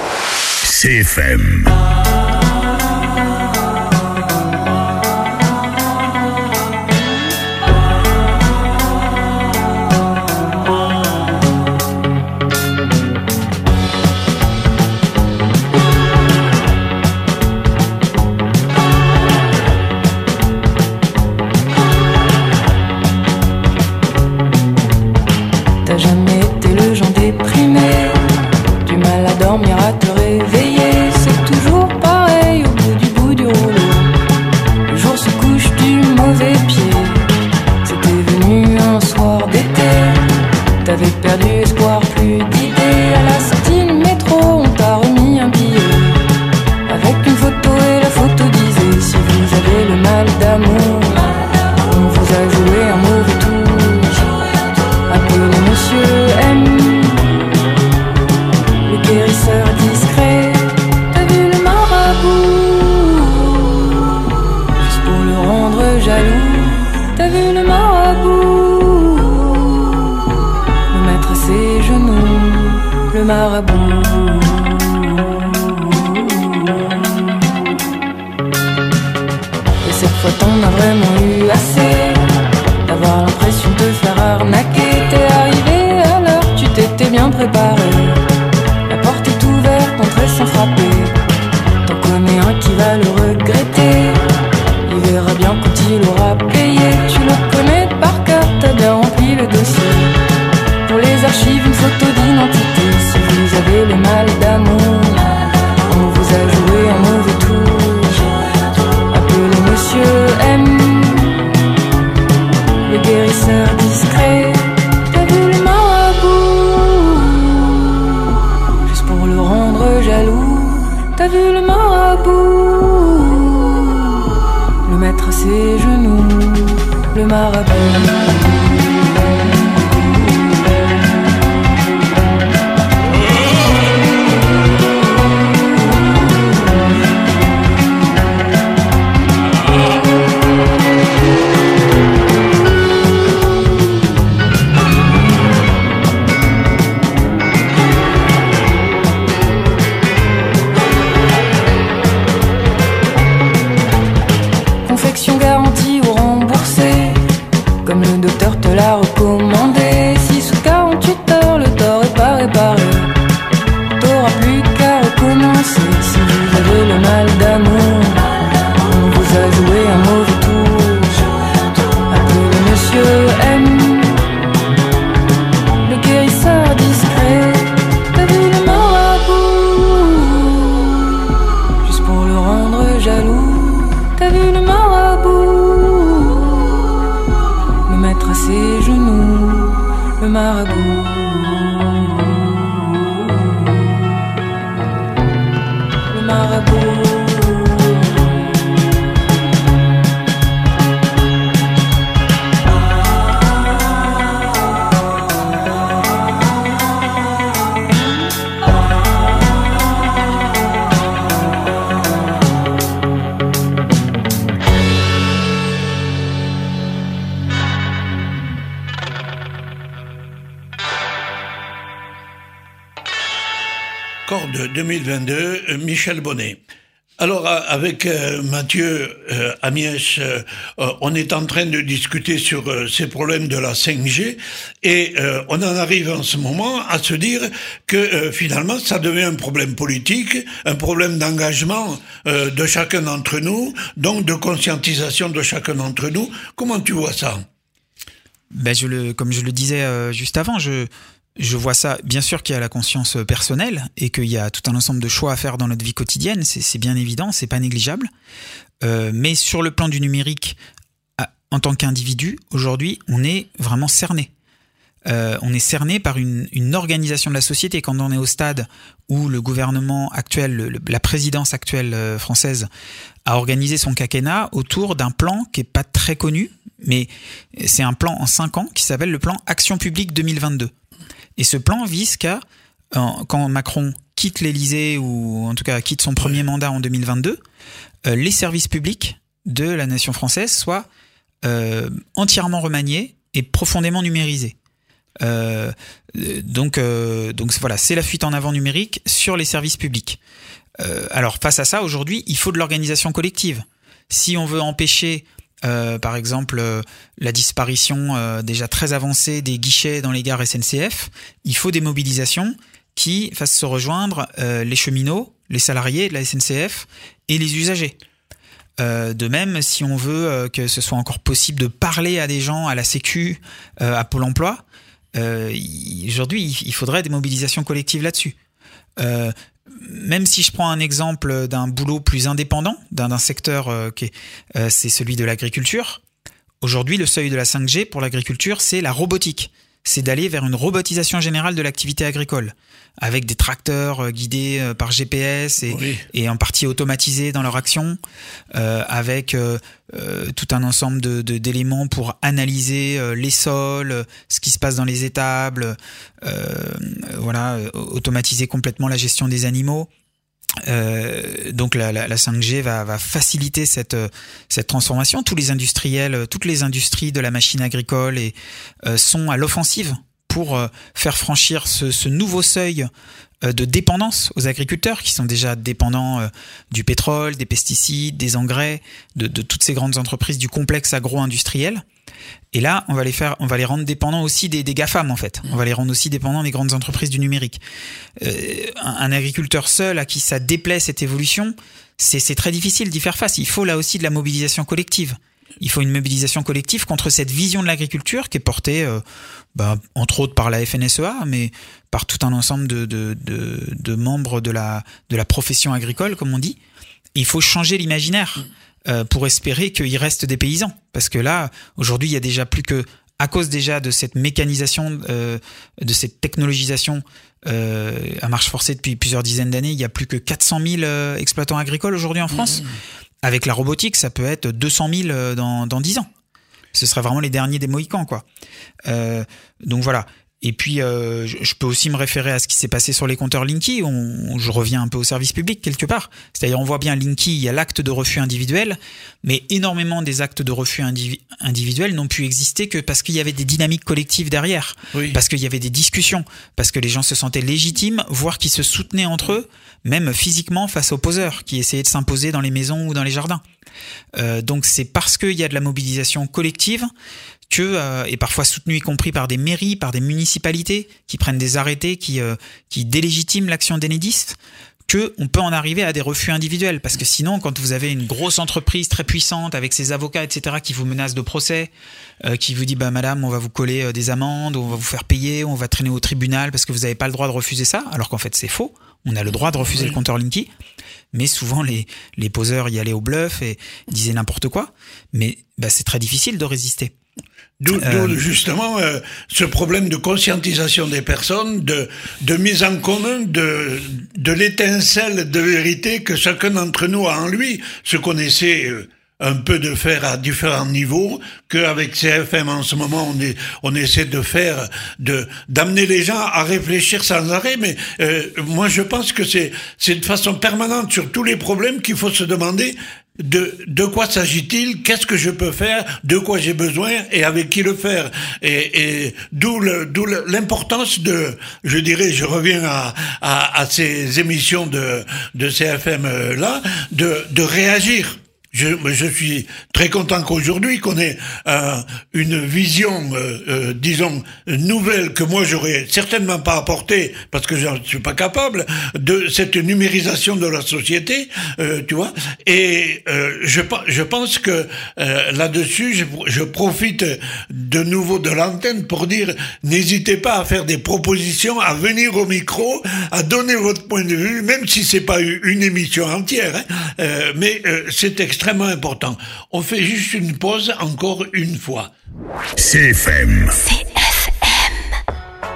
[SPEAKER 5] C F M.
[SPEAKER 6] d'amour. On vous a joué un mauvais tour. Appelez Monsieur M, le guérisseur discret. T'as vu le marabout, juste pour le rendre jaloux. T'as vu le marabout, le mettre à ses genoux, le marabout. T'en as vraiment eu assez d'avoir l'impression de te faire arnaquer. T'es arrivé à l'heure, tu t'étais bien préparé. La porte est ouverte, entrer sans frapper. T'en connais un qui va le regretter. Il verra bien quand il aura payé. Tu le connais par cœur, t'as bien rempli le dossier. Pour les archives, une photo d'identité. Si vous avez le mal d'amour, on vous a joué un mauvais tour. Monsieur M, le guérisseur discret. T'as vu le marabout, juste pour le rendre jaloux. T'as vu le marabout, le mettre à ses genoux, le marabout.
[SPEAKER 1] deux mille vingt-deux, Michel Bonnet. Alors, avec euh, Mathieu euh, Amiès, euh, on est en train de discuter sur euh, ces problèmes de la cinq G et euh, on en arrive en ce moment à se dire que euh, finalement, ça devient un problème politique, un problème d'engagement euh, de chacun d'entre nous, donc de conscientisation de chacun d'entre nous. Comment tu vois ça ?
[SPEAKER 2] Ben je le, comme je le disais euh, juste avant, je... Je vois ça, bien sûr qu'il y a la conscience personnelle et qu'il y a tout un ensemble de choix à faire dans notre vie quotidienne, c'est, c'est bien évident, c'est pas négligeable. Euh, mais sur le plan du numérique, en tant qu'individu, aujourd'hui, on est vraiment cerné. Euh, on est cerné par une, une organisation de la société. Quand on est au stade où le gouvernement actuel, le, la présidence actuelle euh, française a organisé son quinquennat autour d'un plan qui est pas très connu, mais c'est un plan en cinq ans qui s'appelle le plan Action publique deux mille vingt-deux. Et ce plan vise qu'à, quand Macron quitte l'Élysée, ou en tout cas quitte son premier mandat en deux mille vingt-deux, euh, les services publics de la nation française soient euh, entièrement remaniés et profondément numérisés. Euh, donc, euh, donc voilà, c'est la fuite en avant numérique sur les services publics. Euh, alors face à ça, aujourd'hui, il faut de l'organisation collective. Si on veut empêcher... Euh, par exemple, euh, la disparition euh, déjà très avancée des guichets dans les gares S N C F, il faut des mobilisations qui fassent se rejoindre euh, les cheminots, les salariés de la S N C F et les usagers. Euh, de même, si on veut euh, que ce soit encore possible de parler à des gens, à la Sécu, euh, à Pôle emploi, euh, il, aujourd'hui, il, il faudrait des mobilisations collectives là-dessus. Euh, Même si je prends un exemple d'un boulot plus indépendant, d'un, d'un secteur euh, qui est, euh, c'est celui de l'agriculture. Aujourd'hui, le seuil de la cinq G pour l'agriculture, c'est la robotique. c'est d'aller vers une robotisation générale de l'activité agricole, avec des tracteurs guidés par G P S et, oui. et en partie automatisés dans leur action, euh, avec euh, euh, tout un ensemble de, de, d'éléments pour analyser euh, les sols, ce qui se passe dans les étables, euh, voilà, automatiser complètement la gestion des animaux. Euh, donc la, la, la cinq G va, va faciliter cette, cette transformation. Tous les industriels, toutes les industries de la machine agricole et, euh, sont à l'offensive pour euh, faire franchir ce, ce nouveau seuil euh, de dépendance aux agriculteurs qui sont déjà dépendants euh, du pétrole, des pesticides, des engrais, de, de toutes ces grandes entreprises du complexe agro-industriel. Et là, on va les faire, on va les rendre dépendants aussi des, des GAFAM en fait. On va les rendre aussi dépendants des grandes entreprises du numérique. Euh, un, un agriculteur seul à qui ça déplaît cette évolution, c'est, c'est très difficile d'y faire face. Il faut là aussi de la mobilisation collective. Il faut une mobilisation collective contre cette vision de l'agriculture qui est portée, euh, bah, entre autres par la F N S E A, mais par tout un ensemble de, de, de, de membres de la, de la profession agricole, comme on dit. Il faut changer l'imaginaire. Euh, pour espérer qu'il reste des paysans. Parce que là, aujourd'hui, il y a déjà plus que, à cause déjà de cette mécanisation, euh, de cette technologisation euh, à marche forcée depuis plusieurs dizaines d'années, il y a plus que quatre cent mille euh, exploitants agricoles aujourd'hui en France. Mmh. Avec la robotique, ça peut être deux cent mille dans, dans dix ans. Ce serait vraiment les derniers des Mohicans, quoi. Euh, donc voilà. Et puis, euh, je peux aussi me référer à ce qui s'est passé sur les compteurs Linky. On, on, je reviens un peu au service public quelque part. C'est-à-dire, on voit bien Linky, il y a l'acte de refus individuel, mais énormément des actes de refus indiv- individuels n'ont pu exister que parce qu'il y avait des dynamiques collectives derrière, oui. Parce qu'il y avait des discussions, parce que les gens se sentaient légitimes, voire qu'ils se soutenaient entre eux, même physiquement face aux poseurs qui essayaient de s'imposer dans les maisons ou dans les jardins. Euh, donc, c'est parce qu'il y a de la mobilisation collective que, euh, et parfois soutenu y compris par des mairies, par des municipalités qui prennent des arrêtés qui, euh, qui délégitiment l'action d'Enedis, qu'on peut en arriver à des refus individuels. Parce que sinon, quand vous avez une grosse entreprise très puissante avec ses avocats, et cetera, qui vous menacent de procès, euh, qui vous dit bah, « Madame, on va vous coller euh, des amendes, on va vous faire payer, on va traîner au tribunal parce que vous n'avez pas le droit de refuser ça », alors qu'en fait c'est faux. On a le droit de refuser oui. le compteur Linky, mais souvent les, les poseurs y allaient au bluff et disaient n'importe quoi. Mais bah, c'est très difficile de résister.
[SPEAKER 1] D'où, euh, d'où justement euh, ce problème de conscientisation des personnes, de, de mise en commun de, de l'étincelle de vérité que chacun d'entre nous a en lui, ce qu'on essaie euh, un peu de faire à différents niveaux, qu'avec C F M en ce moment on, est, on essaie de faire, de, d'amener les gens à réfléchir sans arrêt, mais euh, moi je pense que c'est, c'est de façon permanente sur tous les problèmes qu'il faut se demander De, de quoi s'agit-il? Qu'est-ce que je peux faire? De quoi j'ai besoin? Et avec qui le faire? Et, et d'où, le, d'où le, l'importance de, je dirais, je reviens à, à, à ces émissions de, de C F M là, de, de réagir. Je, je suis très content qu'aujourd'hui qu'on ait euh, une vision, euh, euh, disons, nouvelle que moi j'aurais certainement pas apportée parce que j'en suis pas capable de cette numérisation de la société, euh, tu vois. Et euh, je, je pense que euh, là-dessus, je, je profite de nouveau de l'antenne pour dire n'hésitez pas à faire des propositions, à venir au micro, à donner votre point de vue, même si c'est pas une émission entière, hein, euh, mais euh, c'est extrêmement extrêmement important. On fait juste une pause encore une fois.
[SPEAKER 5] C F M.
[SPEAKER 3] C F M.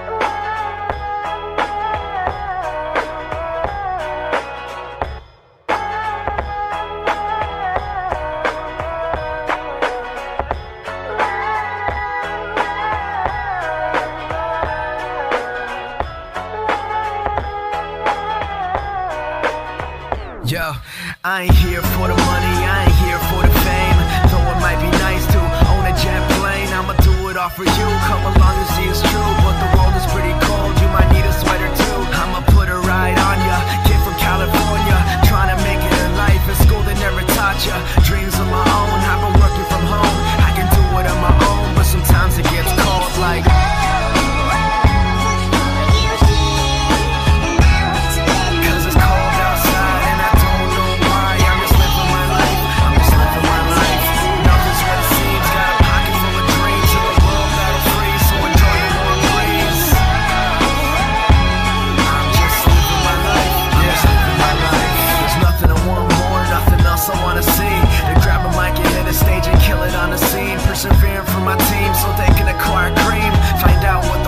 [SPEAKER 7] Yo, I ain't here for the money, I ain't here for the fame. Though it might be nice to own a jet plane, I'ma do it all for you. Come along and see it's true, but the world is pretty cold. You might need a sweater too. I'ma put a ride on ya, kid from California, trying to make it in life. In school they never taught ya. Dreams of my own, I've been working from home. I can do it on my own, but sometimes it gets cold like. Persevering for my team so they can acquire cream. Find out what the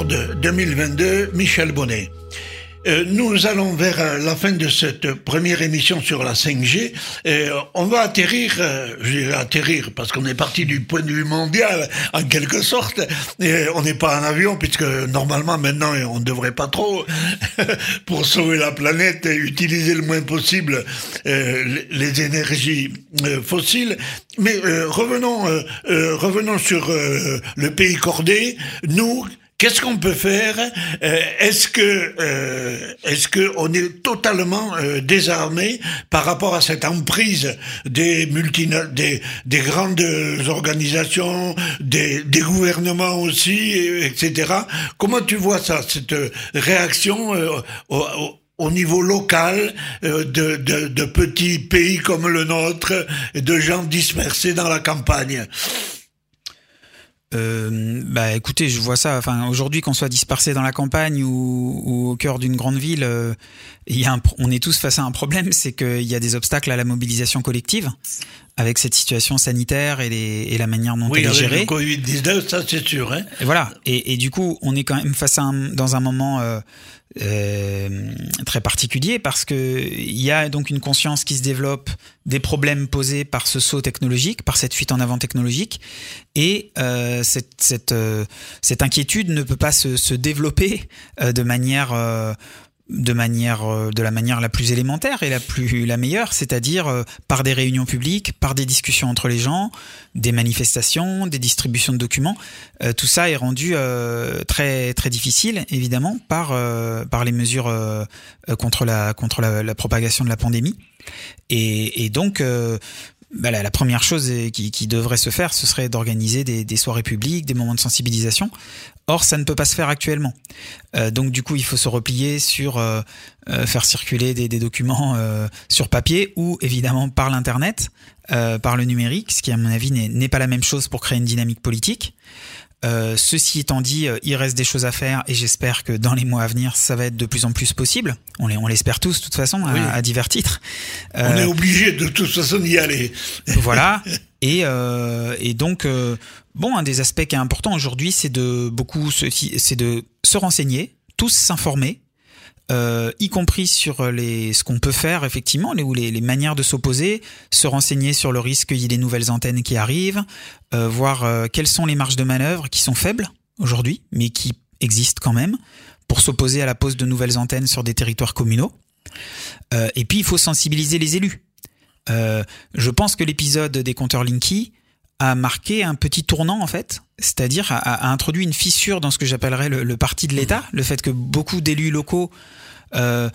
[SPEAKER 1] Concorde deux mille vingt-deux, Michel Bonnet. Euh, nous allons vers la fin de cette première émission sur la cinq G. Et on va atterrir, euh, je vais atterrir parce qu'on est parti du point de vue mondial en quelque sorte. Et on n'est pas en avion puisque normalement maintenant on ne devrait pas trop pour sauver la planète et utiliser le moins possible euh, les énergies euh, fossiles. Mais euh, revenons, euh, euh, revenons sur euh, le pays cordé. Nous. Qu'est-ce qu'on peut faire? euh, Est-ce que euh, est-ce que on est totalement euh, désarmé par rapport à cette emprise des multina des des grandes organisations, des des gouvernements aussi, et cetera. Comment tu vois ça, cette réaction euh, au, au au niveau local euh, de, de de petits pays comme le nôtre, de gens dispersés dans la campagne?
[SPEAKER 2] Euh, bah écoutez, je vois ça. Enfin, aujourd'hui, qu'on soit dispersé dans la campagne ou, ou au cœur d'une grande ville, euh, il y a un, on est tous face à un problème, c'est qu'il y a des obstacles à la mobilisation collective avec cette situation sanitaire et, les, et la manière dont
[SPEAKER 1] oui,
[SPEAKER 2] elle est gérée.
[SPEAKER 1] Oui, avec le covid dix-neuf, ça c'est sûr. Hein.
[SPEAKER 2] Et voilà. Et, et du coup, on est quand même face à un, dans un moment euh, euh, très particulier parce que il y a donc une conscience qui se développe des problèmes posés par ce saut technologique, par cette fuite en avant technologique, et euh, cette cette euh, cette inquiétude ne peut pas se, se développer euh, de manière euh, de manière euh, de la manière la plus élémentaire et la plus la meilleure, c'est-à-dire euh, par des réunions publiques, par des discussions entre les gens, des manifestations, des distributions de documents. Euh, tout ça est rendu euh, très très difficile, évidemment, par euh, par les mesures euh, contre la contre la, la propagation de la pandémie. Et, et donc, euh, bah la, la première chose qui, qui devrait se faire, ce serait d'organiser des, des soirées publiques, des moments de sensibilisation. Or, ça ne peut pas se faire actuellement. Euh, donc, du coup, il faut se replier sur euh, euh, faire circuler des, des documents euh, sur papier ou, évidemment, par l'internet, euh, par le numérique, ce qui, à mon avis, n'est, n'est pas la même chose pour créer une dynamique politique. Euh, ceci étant dit, euh, il reste des choses à faire et j'espère que dans les mois à venir, ça va être de plus en plus possible. On, les, on l'espère tous, de toute façon, oui. à, à divers titres.
[SPEAKER 1] Euh, on est obligé de toute façon d'y aller.
[SPEAKER 2] Voilà. Et, euh, et donc, euh, bon, un des aspects qui est important aujourd'hui, c'est de beaucoup, se, c'est de se renseigner, tous s'informer. Euh, y compris sur les, ce qu'on peut faire effectivement, les, ou les, les manières de s'opposer, se renseigner sur le risque qu'il y ait des nouvelles antennes qui arrivent, euh, voir euh, quelles sont les marges de manœuvre qui sont faibles aujourd'hui, mais qui existent quand même, pour s'opposer à la pose de nouvelles antennes sur des territoires communaux. Euh, et puis il faut sensibiliser les élus. Euh, je pense que l'épisode des compteurs Linky a marqué un petit tournant en fait, c'est-à-dire a, a introduit une fissure dans ce que j'appellerais le, le parti de l'État, le fait que beaucoup d'élus locaux euh,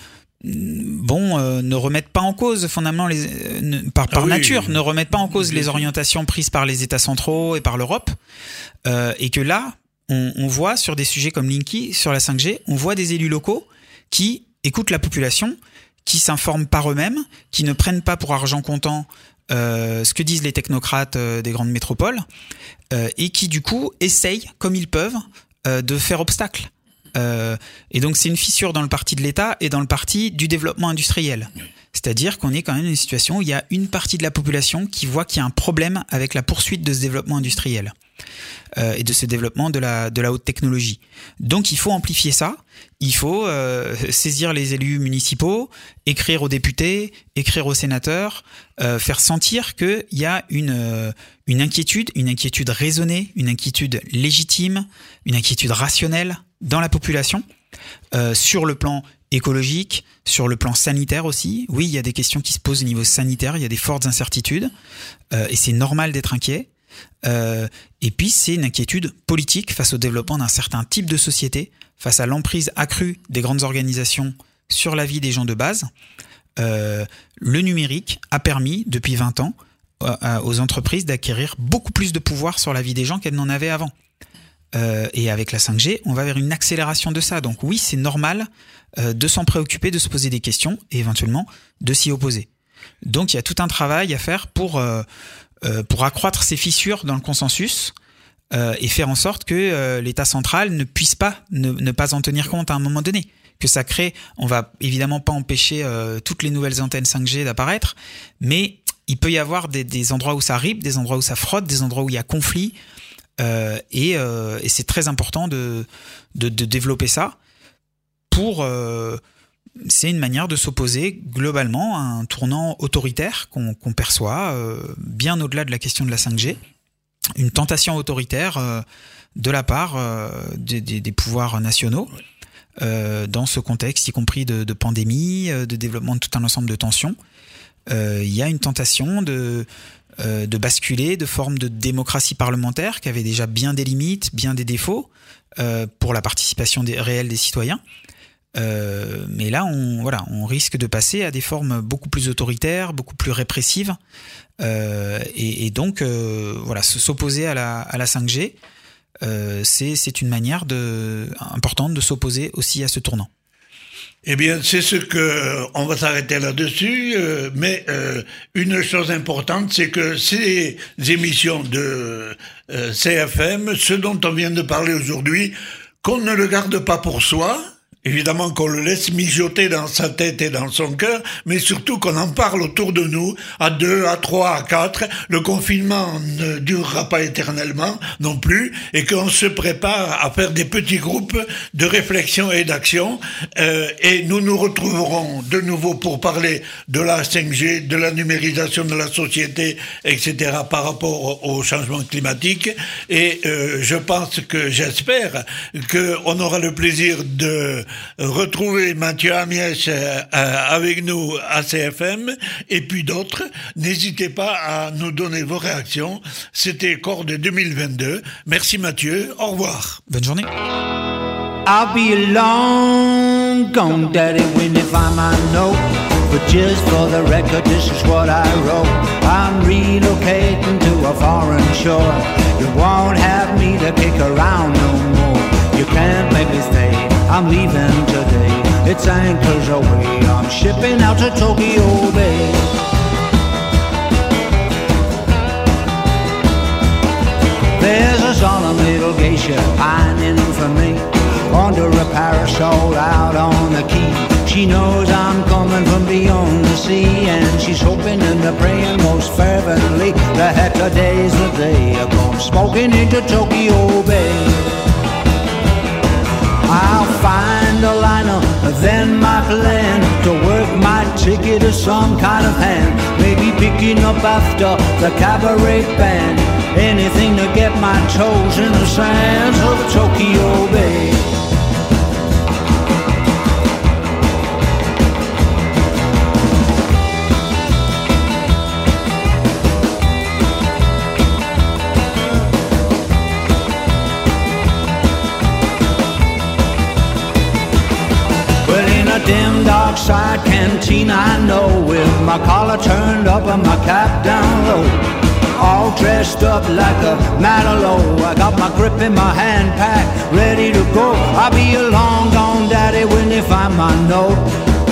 [SPEAKER 2] bon euh, ne remettent pas en cause fondamentalement les euh, ne, par, par ah oui, nature oui. ne remettent pas en cause les orientations prises par les États centraux et par l'Europe, euh, et que là on, on voit sur des sujets comme Linky, sur la cinq G, on voit des élus locaux qui écoutent la population, qui s'informent par eux-mêmes, qui ne prennent pas pour argent comptant Euh, ce que disent les technocrates euh, des grandes métropoles, euh, et qui du coup essayent comme ils peuvent euh, de faire obstacle. Euh, et donc c'est une fissure dans le parti de l'État et dans le parti du développement industriel. C'est-à-dire qu'on est quand même dans une situation où il y a une partie de la population qui voit qu'il y a un problème avec la poursuite de ce développement industriel euh, et de ce développement de la, de la haute technologie. Donc il faut amplifier ça, il faut euh, saisir les élus municipaux, écrire aux députés, écrire aux sénateurs, euh, faire sentir qu'il y a une, euh, une inquiétude, une inquiétude raisonnée, une inquiétude légitime, une inquiétude rationnelle dans la population, euh, sur le plan écologique, sur le plan sanitaire aussi. Oui, il y a des questions qui se posent au niveau sanitaire, il y a des fortes incertitudes, euh, et c'est normal d'être inquiet. Euh, et puis c'est une inquiétude politique face au développement d'un certain type de société, face à l'emprise accrue des grandes organisations sur la vie des gens de base. Euh, le numérique a permis, depuis vingt ans, euh, aux entreprises d'acquérir beaucoup plus de pouvoir sur la vie des gens qu'elles n'en avaient avant. Euh, et avec la cinq G, on va vers une accélération de ça. Donc oui, c'est normal euh, de s'en préoccuper, de se poser des questions et éventuellement de s'y opposer. Donc il y a tout un travail à faire pour, euh, euh, pour accroître ces fissures dans le consensus euh, et faire en sorte que euh, l'État central ne puisse pas ne, ne pas en tenir compte à un moment donné. Que ça crée, on va évidemment pas empêcher euh, toutes les nouvelles antennes cinq G d'apparaître, mais il peut y avoir des, des endroits où ça ripe, des endroits où ça frotte, des endroits où il y a conflit. Euh, et, euh, et c'est très important de, de, de développer ça pour... Euh, c'est une manière de s'opposer globalement à un tournant autoritaire qu'on, qu'on perçoit euh, bien au-delà de la question de la cinq G. Une tentation autoritaire euh, de la part euh, des, des, des pouvoirs nationaux euh, dans ce contexte, y compris de, de pandémie, de développement de tout un ensemble de tensions. Euh, il y a une tentation de, euh, de basculer de forme de démocratie parlementaire qui avait déjà bien des limites, bien des défauts euh, pour la participation des, réelle des citoyens. Euh, mais là, on, voilà, on risque de passer à des formes beaucoup plus autoritaires, beaucoup plus répressives. Euh, et, et donc, euh, voilà, s'opposer à la, à la cinq G, euh, c'est, c'est une manière de, importante de s'opposer aussi à ce tournant.
[SPEAKER 1] Eh bien, c'est ce que on va s'arrêter là-dessus. Euh, mais euh, une chose importante, c'est que ces émissions de euh, C F M, ce dont on vient de parler aujourd'hui, qu'on ne le garde pas pour soi. Évidemment qu'on le laisse mijoter dans sa tête et dans son cœur, mais surtout qu'on en parle autour de nous, à deux, à trois, à quatre. Le confinement ne durera pas éternellement non plus, et qu'on se prépare à faire des petits groupes de réflexion et d'action. Euh, et nous nous retrouverons de nouveau pour parler de la cinq G, de la numérisation de la société, et cetera par rapport au changement climatique. Et euh, je pense que, j'espère, qu'on aura le plaisir de retrouver Mathieu Amiès euh, avec nous à C F M et puis d'autres. N'hésitez pas à nous donner vos réactions. C'était Corde deux mille vingt-deux. Merci Mathieu, au revoir.
[SPEAKER 2] Bonne journée.
[SPEAKER 8] I'll be long gone, Daddy, when you find my note. But just for the record, this is what I wrote. I'm relocating to a foreign shore. You won't have me to kick around no more. You can't make me stay, I'm leaving today. It's anchors away, I'm shipping out to Tokyo Bay. There's a solemn little geisha pining for me under a parasol out on the quay. She knows I'm coming from beyond the sea, and she's hoping and praying most fervently the hector days that they come smoking into Tokyo Bay. I'll find a liner, then my plan to work my ticket to some kind of hand. Maybe picking up after the cabaret band. Anything to get my toes in the sands of Tokyo Bay. Dim dark side canteen I know, with my collar turned up and my cap down low, all dressed up like a Madalow. I got my grip in my hand packed, ready to go. I'll be a long gone daddy when they find my note.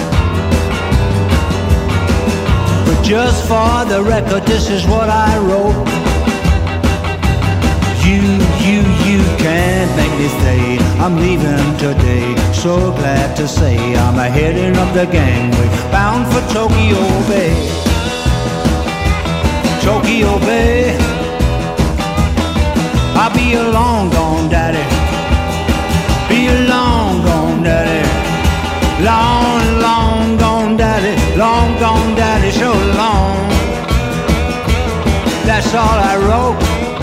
[SPEAKER 8] But just for the record, this is what I wrote. You, you, you can't make me stay, I'm leaving today. So glad to say I'm heading up the gangway, bound for Tokyo Bay. Tokyo Bay, I'll be a long gone daddy. Be a long gone daddy. Long, long gone daddy. Long gone daddy, so long. That's all I wrote.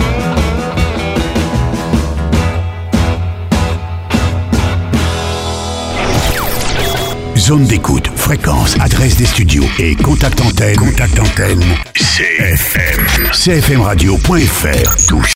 [SPEAKER 5] Zone d'écoute, fréquence, adresse des studios et contact antenne. Contact antenne. C F M. C F M radio point F R. Touche.